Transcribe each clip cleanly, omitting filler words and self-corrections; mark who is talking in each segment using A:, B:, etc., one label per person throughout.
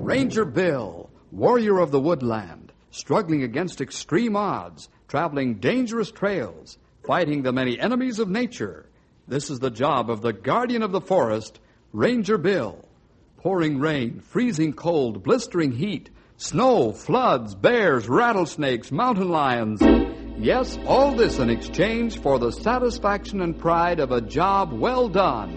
A: Ranger Bill, warrior of the woodland, struggling against extreme odds, traveling dangerous trails, fighting the many enemies of nature. This is the job of the guardian of the forest, Ranger Bill. Pouring rain, freezing cold, blistering heat, snow, floods, bears, rattlesnakes, mountain lions. Yes, all this in exchange for the satisfaction and pride of a job well done.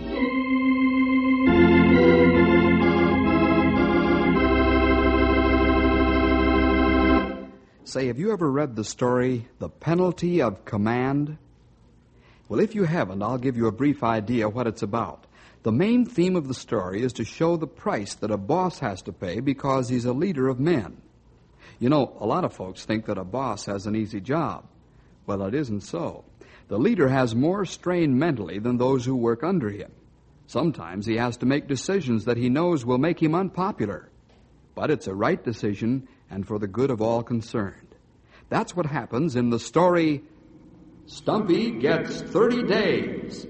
A: Say, have you ever read the story, The Penalty of Command? Well, if you haven't, I'll give you a brief idea what it's about. The main theme of the story is to show the price that a boss has to pay because he's a leader of men. You know, a lot of folks think that a boss has an easy job. Well, it isn't so. The leader has more strain mentally than those who work under him. Sometimes he has to make decisions that he knows will make him unpopular. But it's a right decision and for the good of all concerned. That's what happens in the story, Stumpy Gets 30 Days.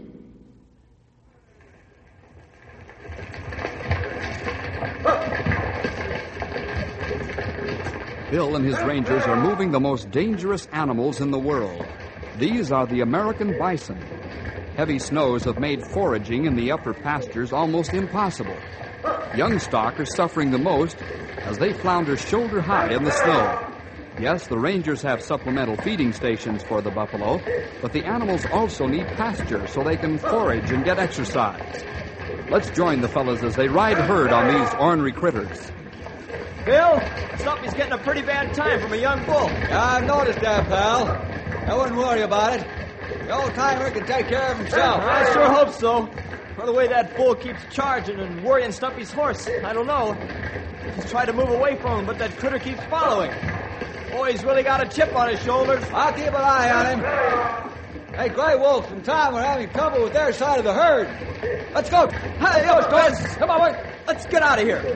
A: Bill and his rangers are moving the most dangerous animals in the world. These are the American bison. Heavy snows have made foraging in the upper pastures almost impossible. Young stock are suffering the most as they flounder shoulder high in the snow. Yes, the rangers have supplemental feeding stations for the buffalo, but the animals also need pasture so they can forage and get exercise. Let's join the fellas as they ride herd on these ornery critters.
B: Bill, Stumpy's getting a pretty bad time from a young bull.
C: I've noticed that, pal. I wouldn't worry about it. The old-timer can take care of himself.
B: I sure hope so. By the way that bull keeps charging and worrying Stumpy's horse, I don't know. He's tried to move away from him, but that critter keeps following. Boy, he's really got a chip on his shoulders.
C: I'll keep an eye on him. Hey, Gray Wolf and Tom are having trouble with their side of the herd. Let's go.
B: Hey, let's go. Come on, boy. Let's get out of here.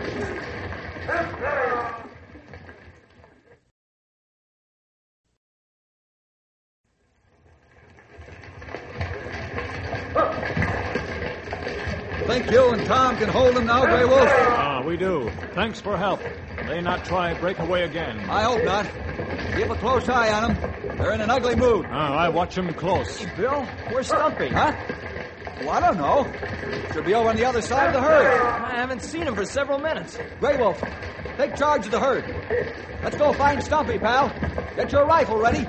C: Think you and Tom can hold them now, Gray Wolf?
D: We do. Thanks for help. They not try break away again.
C: I hope not. Keep a close eye on them. They're in an ugly mood.
D: I watch them close.
B: Hey, Bill, where's Stumpy?
C: Huh? Well, I don't know. Should be over on the other side of the herd.
B: I haven't seen him for several minutes.
C: Gray Wolf, take charge of the herd. Let's go find Stumpy, pal. Get your rifle ready.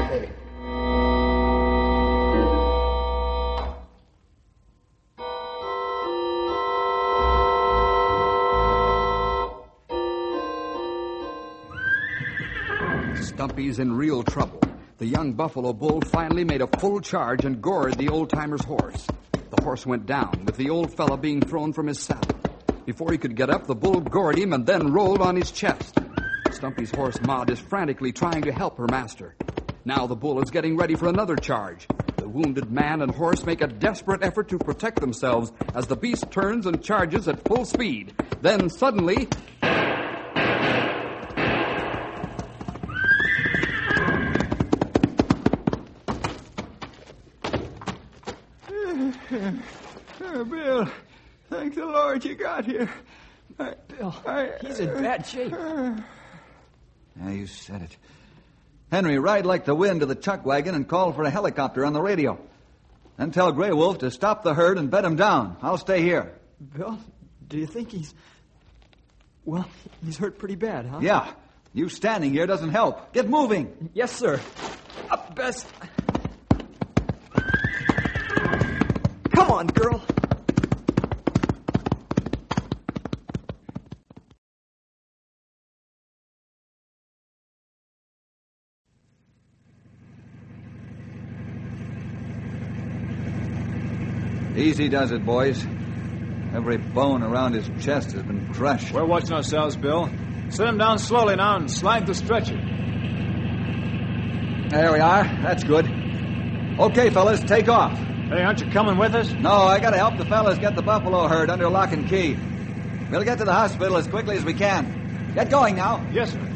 A: Stumpy's in real trouble. The young buffalo bull finally made a full charge and gored the old-timer's horse. The horse went down, with the old fella being thrown from his saddle. Before he could get up, the bull gored him and then rolled on his chest. Stumpy's horse, Maud, is frantically trying to help her master. Now the bull is getting ready for another charge. The wounded man and horse make a desperate effort to protect themselves as the beast turns and charges at full speed. Then suddenly...
C: Bill, thank the Lord you got here.
B: Bill, he's in bad shape.
C: Yeah, you said it. Henry, ride like the wind to the chuck wagon and call for a helicopter on the radio. Then tell Gray Wolf to stop the herd and bed him down. I'll stay here.
B: Bill, do you think he's... Well, he's hurt pretty bad, huh?
C: Yeah. You standing here doesn't help. Get moving.
B: Yes, sir. Up best. Come on, girl.
C: Easy does it, boys. Every bone around his chest has been crushed.
D: We're watching ourselves, Bill. Sit him down slowly now and slide the stretcher.
C: There we are. That's good. Okay, fellas, take off.
D: Hey, aren't you coming with us?
C: No, I gotta help the fellas get the buffalo herd under lock and key. We'll get to the hospital as quickly as we can. Get going now.
D: Yes, sir.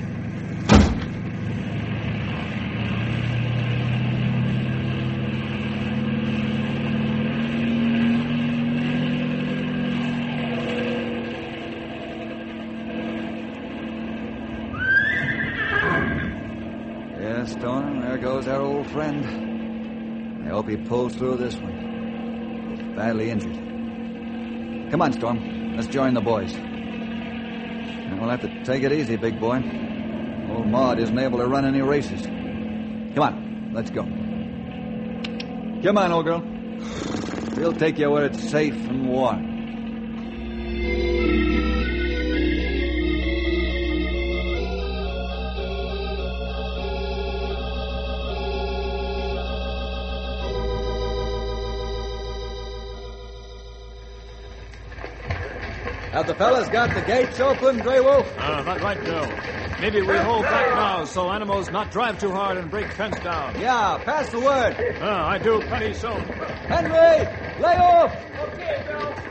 C: Storm. There goes our old friend. I hope he pulls through this one. He's badly injured. Come on, Storm. Let's join the boys. We'll have to take it easy, big boy. Old Maud isn't able to run any races. Come on, let's go. Come on, old girl. We'll take you where it's safe and warm. Have the fellas got the gates open, Grey Wolf?
D: Not right now. Maybe we hold back now so animals not drive too hard and break fence down.
C: Yeah, pass the word.
D: I do plenty soon.
C: Henry, lay off!
B: Okay,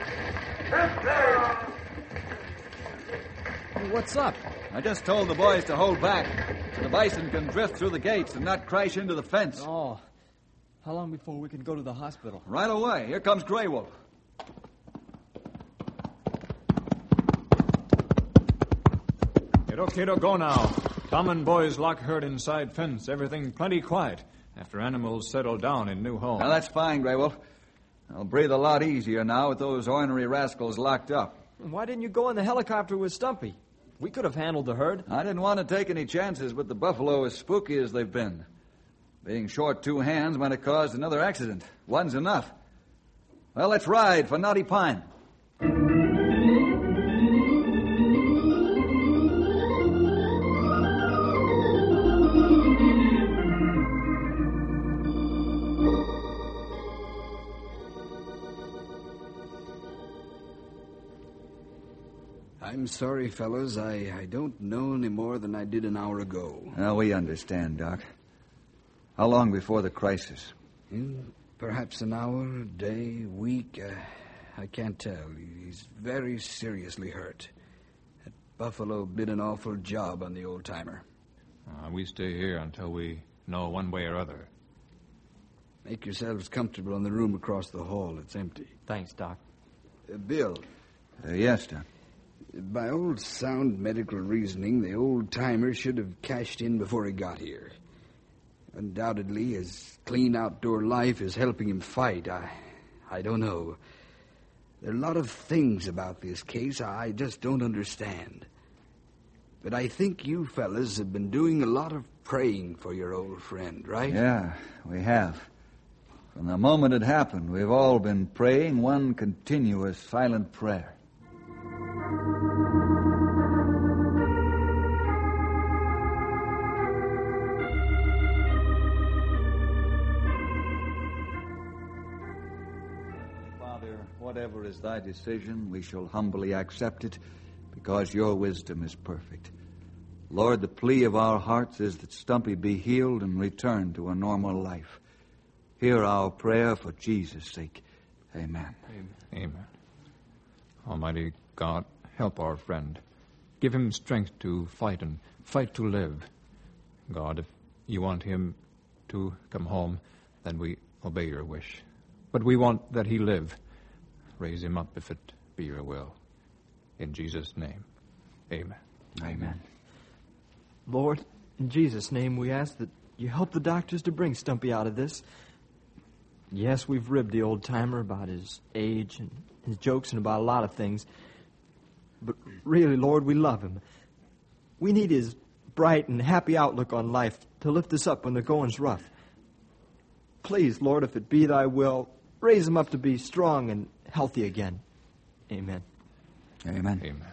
B: Bill.
E: What's up?
C: I just told the boys to hold back so the bison can drift through the gates and not crash into the fence.
E: Oh. How long before we can go to the hospital?
C: Right away. Here comes Grey Wolf.
D: Kiddo, go now. Tom and boys lock herd inside fence. Everything plenty quiet after animals settle down in new home.
C: Now, that's fine, Grey Wolf. I'll breathe a lot easier now with those ornery rascals locked up.
E: Why didn't you go in the helicopter with Stumpy? We could have handled the herd.
C: I didn't want to take any chances with the buffalo as spooky as they've been. Being short two hands might have caused another accident. One's enough. Well, let's ride for Knotty Pine.
A: I'm sorry, fellas. I don't know any more than I did an hour ago.
C: Now, we understand, Doc. How long before the crisis?
A: Perhaps an hour, a day, week. I can't tell. He's very seriously hurt. That buffalo did an awful job on the old-timer.
D: We stay here until we know one way or other.
A: Make yourselves comfortable in the room across the hall. It's empty.
E: Thanks, Doc.
A: Bill.
C: Yes, Doc.
A: By old sound medical reasoning, the old-timer should have cashed in before he got here. Undoubtedly, his clean outdoor life is helping him fight. I don't know. There are a lot of things about this case I just don't understand. But I think you fellas have been doing a lot of praying for your old friend, right?
C: Yeah, we have. From the moment it happened, we've all been praying one continuous silent prayer. Whatever is thy decision, we shall humbly accept it, because your wisdom is perfect. Lord, the plea of our hearts is that Stumpy be healed and return to a normal life. Hear our prayer for Jesus' sake. Amen.
D: Amen. Almighty God, help our friend. Give him strength to fight and fight to live. God, if you want him to come home, then we obey your wish. But we want that he live. Raise him up if it be your will. In Jesus' name, amen.
C: Amen.
E: Lord, in Jesus' name we ask that you help the doctors to bring Stumpy out of this. Yes, we've ribbed the old-timer about his age and his jokes and about a lot of things. But really, Lord, we love him. We need his bright and happy outlook on life to lift us up when the going's rough. Please, Lord, if it be thy will, raise him up to be strong and healthy again. Amen.
C: Amen.
D: Amen.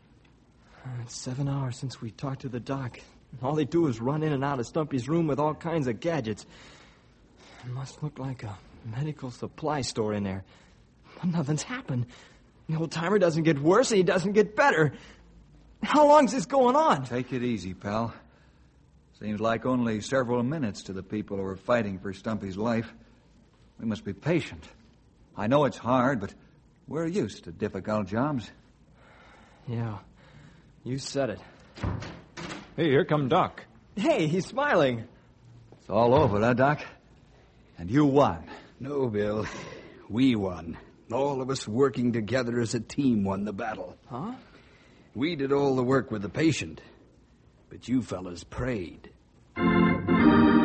E: It's 7 hours since we talked to the doc. All they do is run in and out of Stumpy's room with all kinds of gadgets. It must look like a medical supply store in there. But nothing's happened. The old-timer doesn't get worse and he doesn't get better. How long's this going on?
C: Take it easy, pal. Seems like only several minutes to the people who are fighting for Stumpy's life. We must be patient. I know it's hard, but we're used to difficult jobs.
E: Yeah, you said it.
D: Hey, here come Doc.
E: Hey, he's smiling.
C: It's all over, huh, Doc? And you won.
A: No, Bill. We won. All of us working together as a team won the battle.
E: Huh?
A: We did all the work with the patient, but you fellas prayed.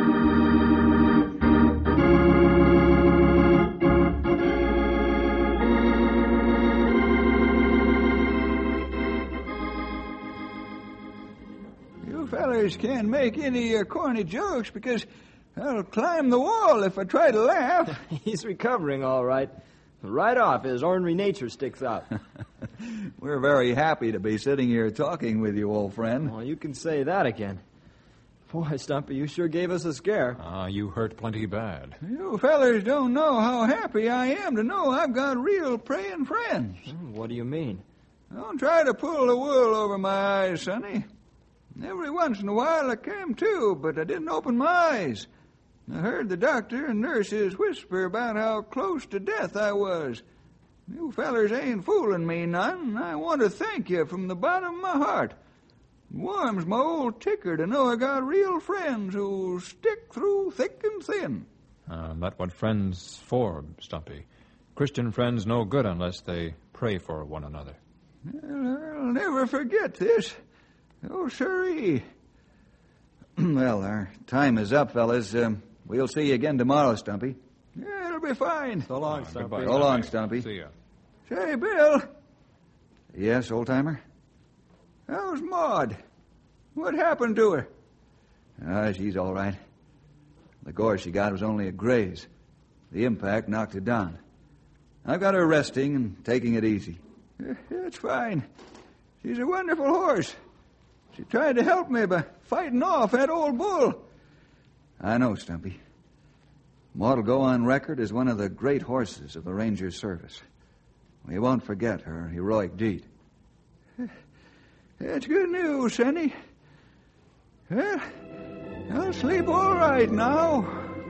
F: fellers can't make any corny jokes because I'll climb the wall if I try to laugh.
E: He's recovering all right. Right off, his ornery nature sticks out.
C: We're very happy to be sitting here talking with you, old friend.
E: Well, you can say that again. Boy, Stumpy, you sure gave us a scare.
D: You hurt plenty bad.
F: You fellers don't know how happy I am to know I've got real praying friends.
E: What do you mean?
F: Don't try to pull the wool over my eyes, Sonny. Every once in a while I came to, but I didn't open my eyes. I heard the doctor and nurses whisper about how close to death I was. You fellers ain't fooling me none. I want to thank you from the bottom of my heart. It warms my old ticker to know I got real friends who'll stick through thick and thin.
D: That's what friends for, Stumpy. Christian friends no good unless they pray for one another.
F: Well, I'll never forget this. Oh, sirree.
C: Well, our time is up, fellas. We'll see you again tomorrow, Stumpy.
F: Yeah, it'll be fine.
E: So long, Stumpy.
D: Goodbye,
C: So long, Stumpy.
D: See ya.
F: Say, Bill,
C: Yes, old-timer?
F: how's Maud? What happened to her?
C: She's all right. The gore she got was only a graze. The impact knocked her down. I've got her resting and taking it easy.
F: It's fine. She's a wonderful horse. She tried to help me by fighting off that old bull.
C: I know, Stumpy. Maud'll go on record as one of the great horses of the Ranger Service. We won't forget her heroic deed.
F: That's good news, Sonny. Well, I'll sleep all right now.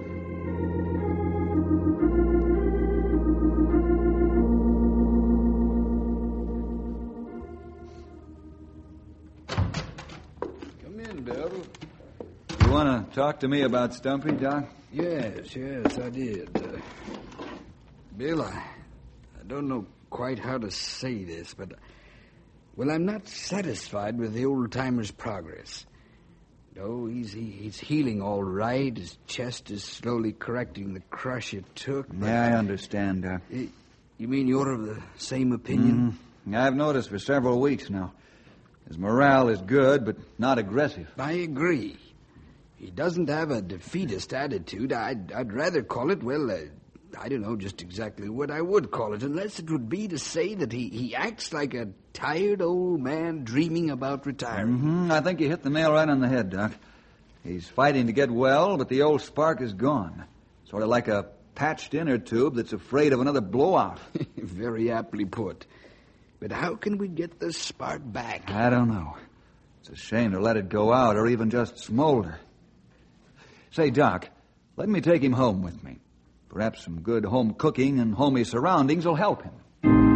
A: Come in, Bill.
C: You want to talk to me about Stumpy, Doc?
A: Yes, I did. Bill, I don't know quite how to say this, but, well, I'm not satisfied with the old-timer's progress. No, he's healing all right. His chest is slowly correcting the crush it took. But
C: Yeah, I understand, Doc.
A: You mean you're of the same opinion?
C: I've noticed for several weeks now. His morale is good, but not aggressive.
A: I agree. He doesn't have a defeatist attitude. I'd rather call it, well, I don't know just exactly what I would call it, unless it would be to say that he acts like a tired old man dreaming about retiring.
C: I think you hit the nail right on the head, Doc. He's fighting to get well, but the old spark is gone. Sort of like a patched inner tube that's afraid of another blowout.
A: Very aptly put. But how can we get the spark back?
C: I don't know. It's a shame to let it go out or even just smolder. Say, Doc, let me take him home with me. Perhaps some good home cooking and homey surroundings will help him.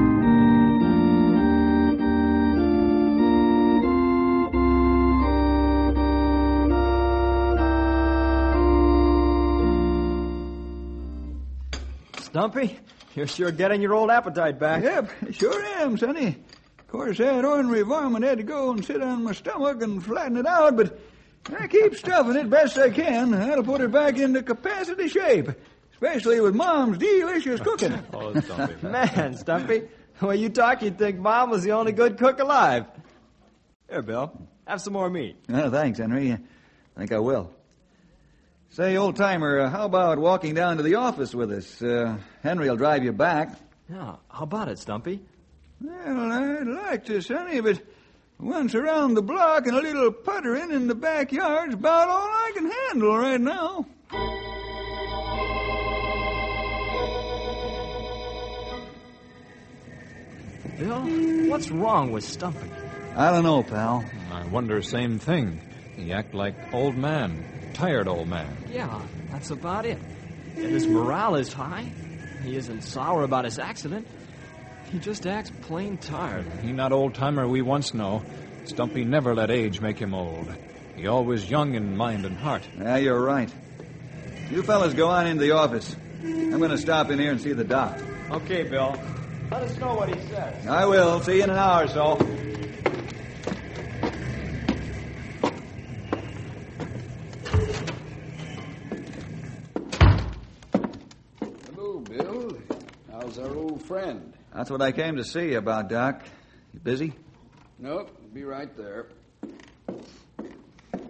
E: Stumpy, you're sure getting your old appetite back.
F: Yep, sure am, Sonny. Of course, that ornery varmint had to go and sit on my stomach and flatten it out, but I keep stuffing it best I can. That'll put it back into capacity shape, especially with Mom's delicious cooking.
D: Oh, Stumpy.
E: Man, Stumpy, the way you talk, you'd think Mom was the only good cook alive. Here, Bill, have some more meat.
C: Oh, thanks, Henry. I think I will. Say, old-timer, how about walking down to the office with us? Henry will drive you back.
E: Yeah, how about it, Stumpy?
F: Well, I'd like to, Sonny, but once around the block and a little puttering in the backyard's about all I can handle right now.
E: Bill, what's wrong with Stumpy?
C: I don't know, pal.
D: I wonder same thing. He act like old man, tired old man.
E: Yeah, that's about it. And his morale is high. He isn't sour about his accident. He just acts plain tired.
D: He not old-timer we once know. Stumpy never let age make him old. He always young in mind and heart.
C: Yeah, you're right. You fellas go on into the office. I'm going to stop in here and see the doc.
E: Okay, Bill. Let us know what he says.
C: I will. See you in an hour or so.
A: Hello, Bill. How's our old friend?
C: That's what I came to see you about, Doc. You busy?
A: Nope, be right there.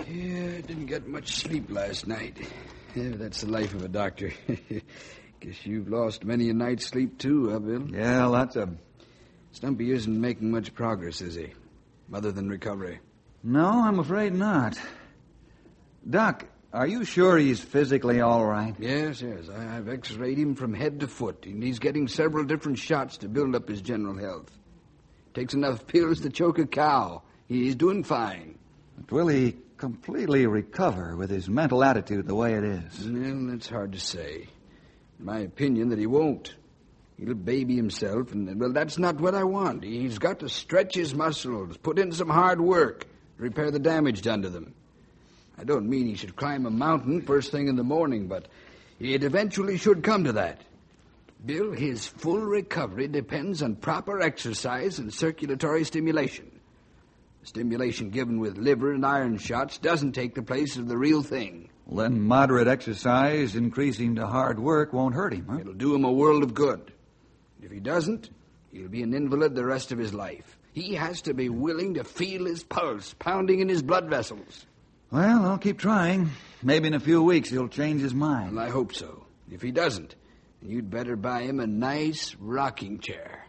A: Yeah, I didn't get much sleep last night. Yeah, that's the life of a doctor. Guess you've lost many a night's sleep, too, huh, Bill?
C: Yeah, lots of...
A: Stumpy isn't making much progress, is he? Other than recovery.
C: No, I'm afraid not. Doc, are you sure he's physically all right?
A: Yes. I've x-rayed him from head to foot, and he's getting several different shots to build up his general health. Takes enough pills to choke a cow. He's doing fine.
C: But will he completely recover with his mental attitude the way it is?
A: Well, it's hard to say. In my opinion, that he won't. He'll baby himself, and, well, that's not what I want. He's got to stretch his muscles, put in some hard work, repair the damage done to them. I don't mean he should climb a mountain first thing in the morning, but it eventually should come to that. Bill, his full recovery depends on proper exercise and circulatory stimulation. Stimulation given with liver and iron shots doesn't take the place of the real thing.
C: Well, then moderate exercise, increasing to hard work, won't hurt him, huh?
A: It'll do him a world of good. If he doesn't, he'll be an invalid the rest of his life. He has to be willing to feel his pulse pounding in his blood vessels.
C: Well, I'll keep trying. Maybe in a few weeks he'll change his mind.
A: Well, I hope so. If he doesn't, you'd better buy him a nice rocking chair.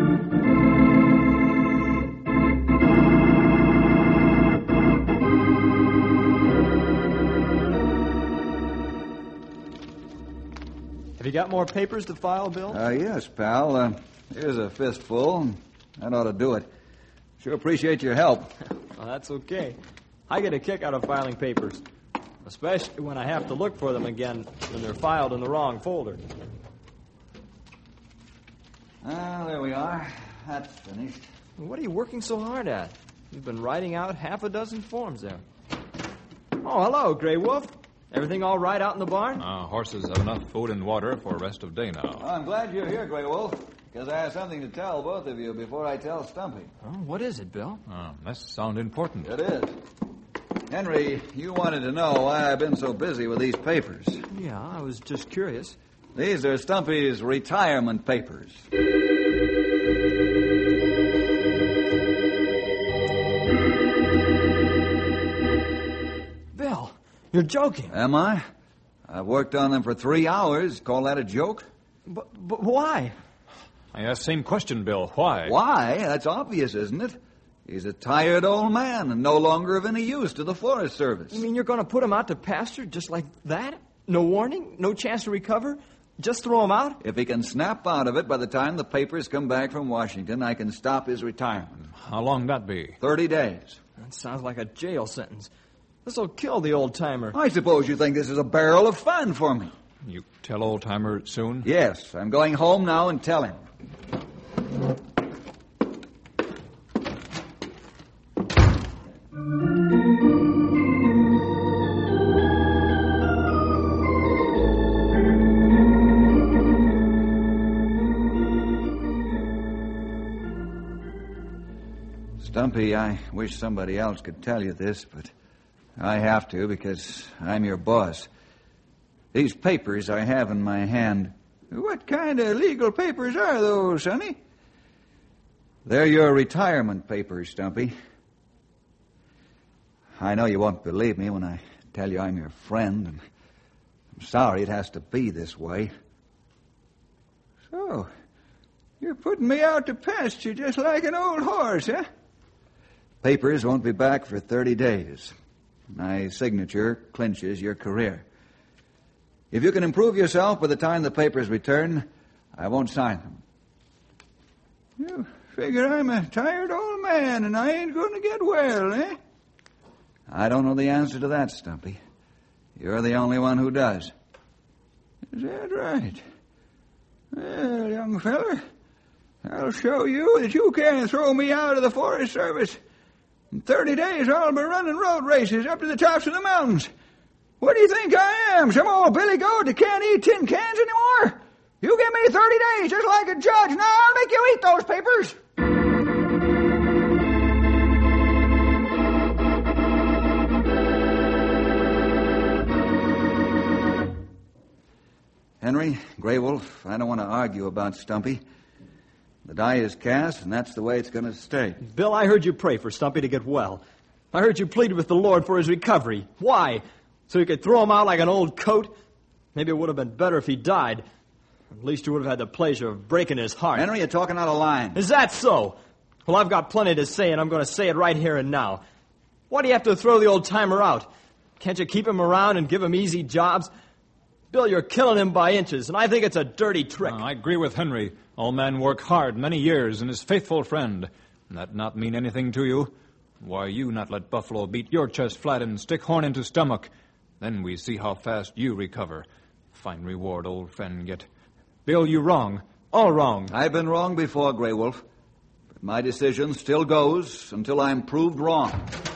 E: Have you got more papers to file, Bill?
C: Yes, pal. Here's a fistful. That ought to do it. Sure appreciate your help.
E: Well, that's okay. I get a kick out of filing papers, especially when I have to look for them again when they're filed in the wrong folder.
C: There we are. That's finished.
E: What are you working so hard at? You've been writing out half a dozen forms there. Oh, hello, Grey Wolf. Everything all right out in the barn?
D: Horses have enough food and water for rest of day now.
C: Oh, I'm glad you're here, Grey Wolf, because I have something to tell both of you before I tell Stumpy.
E: Oh, what is it, Bill?
D: That sounds important.
C: It is. Henry, you wanted to know why I've been so busy with these papers.
E: Yeah, I was just curious.
C: These are Stumpy's retirement papers.
E: Bill, you're joking.
C: Am I? I've worked on them for 3 hours. Call that a joke?
E: But why?
D: I asked the same question, Bill. Why?
C: Why? That's obvious, isn't it? He's a tired old man and no longer of any use to the Forest Service.
E: You mean you're going to put him out to pasture just like that? No warning? No chance to recover? Just throw him out?
C: If he can snap out of it by the time the papers come back from Washington, I can stop his retirement.
D: How long that be?
C: 30 days.
E: That sounds like a jail sentence. This'll kill the old-timer.
C: I suppose you think this is a barrel of fun for me.
D: You tell old-timer soon?
C: Yes, I'm going home now and tell him. Stumpy, I wish somebody else could tell you this, but I have to because I'm your boss. These papers I have in my hand.
F: What kind of legal papers are those, Sonny?
C: They're your retirement papers, Stumpy. I know you won't believe me when I tell you I'm your friend, and I'm sorry it has to be this way.
F: So, you're putting me out to pasture just like an old horse, huh?
C: Papers won't be back for 30 days. My signature clinches your career. If you can improve yourself by the time the papers return, I won't sign them.
F: You figure I'm a tired old man and I ain't going to get well, eh?
C: I don't know the answer to that, Stumpy. You're the only one who does.
F: Is that right? Well, young feller, I'll show you that you can't throw me out of the Forest Service. In 30 days, I'll be running road races up to the tops of the mountains. What do you think I am, some old billy goat that can't eat tin cans anymore? You give me 30 days just like a judge, now I'll make you eat those papers.
C: Henry, Grey Wolf, I don't want to argue about Stumpy. The die is cast, and that's the way it's going to stay.
E: Bill, I heard you pray for Stumpy to get well.
B: I heard you pleaded with the Lord for his recovery. Why? So you could throw him out like an old coat? Maybe it would have been better if he died. At least you would have had the pleasure of breaking his heart.
C: Henry, you're talking out of line.
B: Is that so? Well, I've got plenty to say, and I'm going to say it right here and now. Why do you have to throw the old-timer out? Can't you keep him around and give him easy jobs? Bill, you're killing him by inches, and I think it's a dirty trick.
D: I agree with Henry. Old man worked hard many years and his faithful friend. That not mean anything to you? Why you not let Buffalo beat your chest flat and stick horn into stomach? Then we see how fast you recover. Fine reward old friend get. Bill, you wrong. All wrong.
C: I've been wrong before, Grey Wolf. But my decision still goes until I'm proved wrong.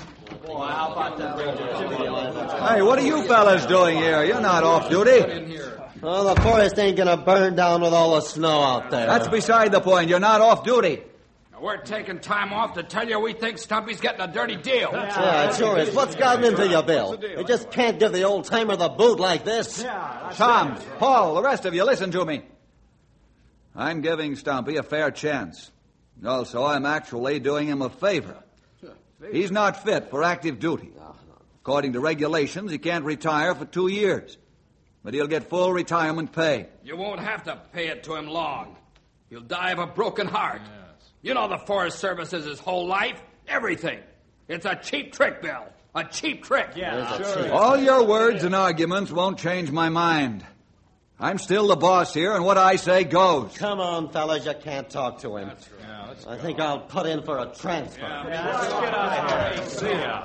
C: Hey, what are you fellas doing here? You're not off duty.
G: Well, the forest ain't gonna burn down with all the snow out there.
C: That's beside the point. You're not off duty.
H: We're taking time off to tell you we think Stumpy's getting a dirty deal.
G: Yeah, it sure is. What's gotten into you, Bill? You just can't give the old-timer the boot like this.
C: Tom, Paul, the rest of you, listen to me. I'm giving Stumpy a fair chance. Also, I'm actually doing him a favor. He's not fit for active duty. According to regulations, he can't retire for 2 years. But he'll get full retirement pay.
H: You won't have to pay it to him long. He'll die of a broken heart. Yes. You know the Forest Service is his whole life. Everything. It's a cheap trick, Bill. A cheap trick.
B: Yeah, sure.
C: All your words and arguments won't change my mind. I'm still the boss here, and what I say goes.
G: Come on, fellas, you can't talk to him. I think I'll put in for a transfer.
B: Let's get out of here. See ya.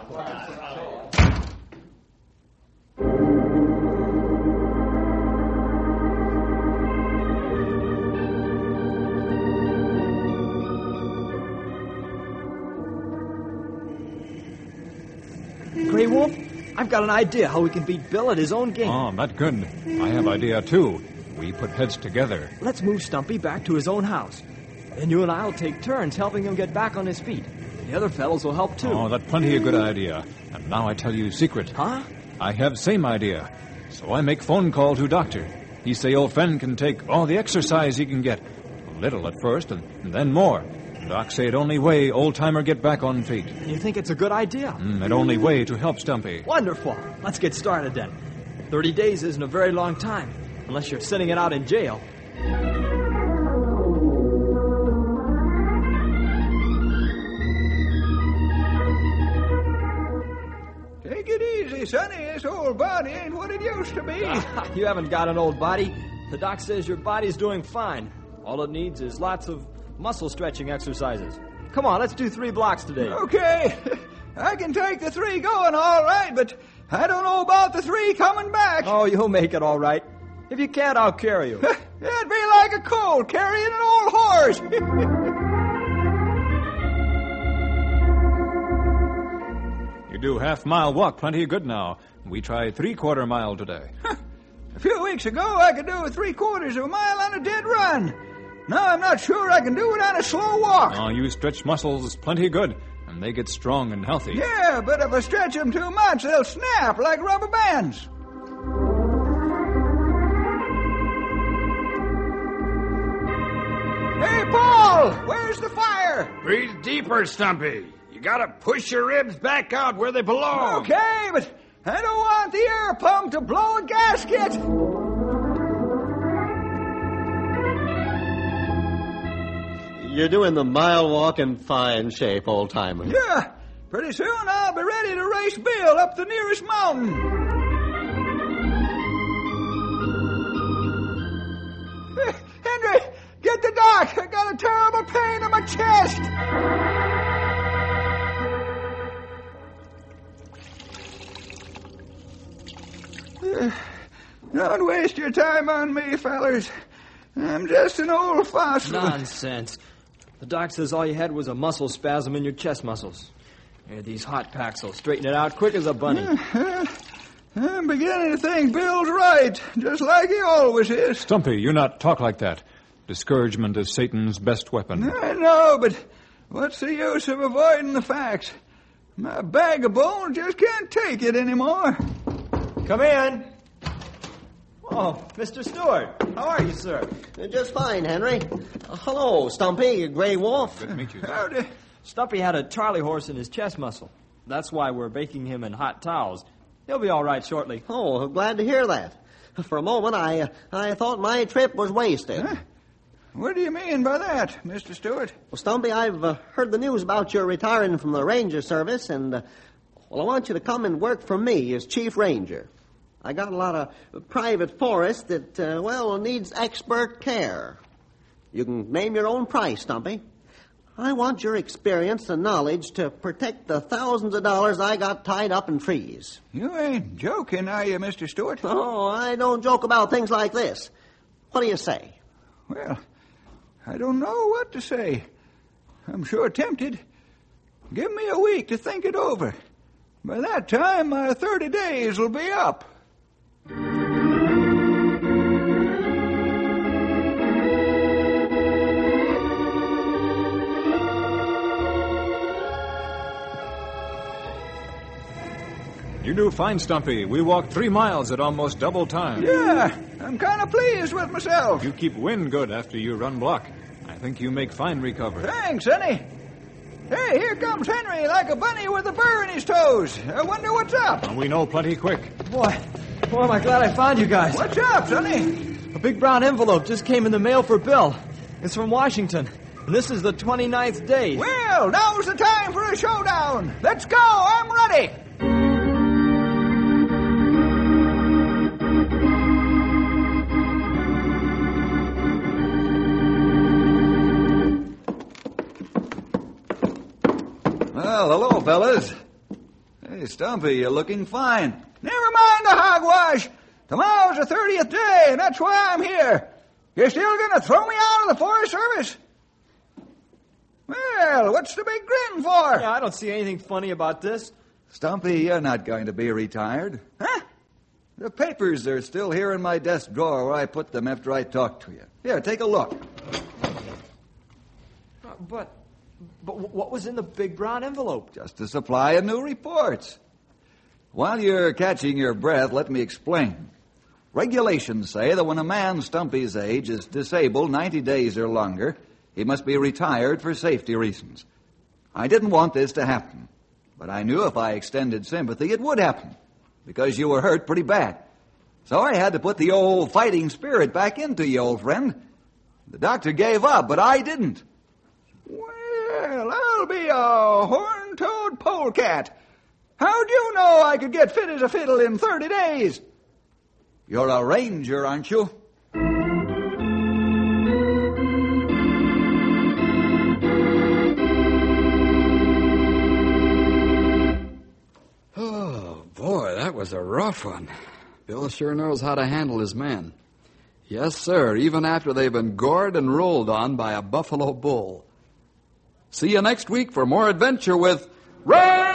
B: Grey Wolf, I've got an idea how we can beat Bill at his own game.
D: Oh, that good. I have idea, too. We put heads together.
B: Let's move Stumpy back to his own house. Then you and I will take turns helping him get back on his feet. The other fellows will help, too.
D: Oh, that's plenty a good idea. And now I tell you secret.
B: Huh?
D: I have same idea. So I make phone call to doctor. He say old friend can take all the exercise he can get. A little at first, and then more. Doc say it only way old-timer get back on feet.
B: You think it's a good idea?
D: It only way to help Stumpy.
B: Wonderful. Let's get started then. 30 days isn't a very long time, unless you're sitting it out in jail.
F: Take it easy, Sonny. This old body ain't what it used to be.
B: You haven't got an old body. The doc says your body's doing fine. All it needs is lots of muscle stretching exercises. Come on, let's do 3 blocks today.
F: Okay. I can take the 3 going all right, but I don't know about the 3 coming back.
B: Oh, you'll make it all right. If you can't, I'll carry you.
F: It'd be like a colt carrying an old horse.
D: You do half-mile walk plenty good now. We try 3/4 mile today.
F: A few weeks ago, I could do 3/4 of a mile on a dead run. Now I'm not sure I can do it on a slow walk.
D: Oh, you stretch muscles plenty good, and they get strong and healthy.
F: Yeah, but if I stretch them too much, they'll snap like rubber bands. Hey, Paul, where's the fire?
H: Breathe deeper, Stumpy. You gotta push your ribs back out where they belong.
F: Okay, but I don't want the air pump to blow a gasket.
G: You're doing the mile walk in fine shape, old-timer.
F: Yeah, pretty soon I'll be ready to race Bill up the nearest mountain. Henry, get the doc. I got a terrible pain in my chest. Don't waste your time on me, fellers. I'm just an old fossil.
B: Nonsense. The doc says all you had was a muscle spasm in your chest muscles. Here, these hot packs will straighten it out quick as a bunny.
F: I'm beginning to think Bill's right, just like he always is.
D: Stumpy, you not talk like that. Discouragement is Satan's best weapon.
F: I know, but what's the use of avoiding the facts? My bag of bones just can't take it anymore.
B: Come in. Oh, Mr. Stewart. How are you, sir?
G: Just fine, Henry. Hello, Stumpy, Grey Wolf.
D: Good to meet you.
F: Howdy.
B: Stumpy had a Charlie horse in his chest muscle. That's why we're baking him in hot towels. He'll be all right shortly.
G: Oh, glad to hear that. For a moment, I thought my trip was wasted.
F: Huh? What do you mean by that, Mr. Stewart?
G: Well, Stumpy, I've heard the news about your retiring from the Ranger Service, and, I want you to come and work for me as Chief Ranger. I got a lot of private forest that, needs expert care. You can name your own price, Stumpy. I want your experience and knowledge to protect the thousands of dollars I got tied up in trees.
F: You ain't joking, are you, Mr. Stewart?
G: Oh, I don't joke about things like this. What do you say?
F: Well, I don't know what to say. I'm sure tempted. Give me a week to think it over. By that time, my 30 days will be up.
D: You do fine, Stumpy. We walked 3 miles at almost double time.
F: Yeah, I'm kind of pleased with myself.
D: You keep wind good after you run block. I think you make fine recovery.
F: Thanks, Sonny. Hey, here comes Henry like a bunny with a burr in his toes. I wonder what's up.
D: And we know plenty quick.
E: Boy, am I glad I found you guys.
F: What's up, Sonny?
E: A big brown envelope just came in the mail for Bill. It's from Washington. And this is the 29th day.
F: Well, now's the time for a showdown. Let's go. I'm ready.
C: Well, hello, fellas. Hey, Stumpy, you're looking fine.
F: Never mind the hogwash. Tomorrow's the 30th day, and that's why I'm here. You're still going to throw me out of the Forest Service? Well, what's the big grin for?
B: Yeah, I don't see anything funny about this.
C: Stumpy, you're not going to be retired.
F: Huh?
C: The papers are still here in my desk drawer where I put them after I talked to you. Here, take a look.
E: But what was in the big brown envelope?
C: Just a supply of new reports. While you're catching your breath, let me explain. Regulations say that when a man Stumpy's age is disabled 90 days or longer, he must be retired for safety reasons. I didn't want this to happen, but I knew if I extended sympathy, it would happen, because you were hurt pretty bad. So I had to put the old fighting spirit back into you, old friend. The doctor gave up, but I didn't.
F: Well, I'll be a horn-toed polecat. How'd you know I could get fit as a fiddle in 30 days?
C: You're a ranger, aren't you?
A: Oh, boy, that was a rough one. Bill sure knows how to handle his men. Yes, sir, even after they've been gored and rolled on by a buffalo bull. See you next week for more adventure with Ray!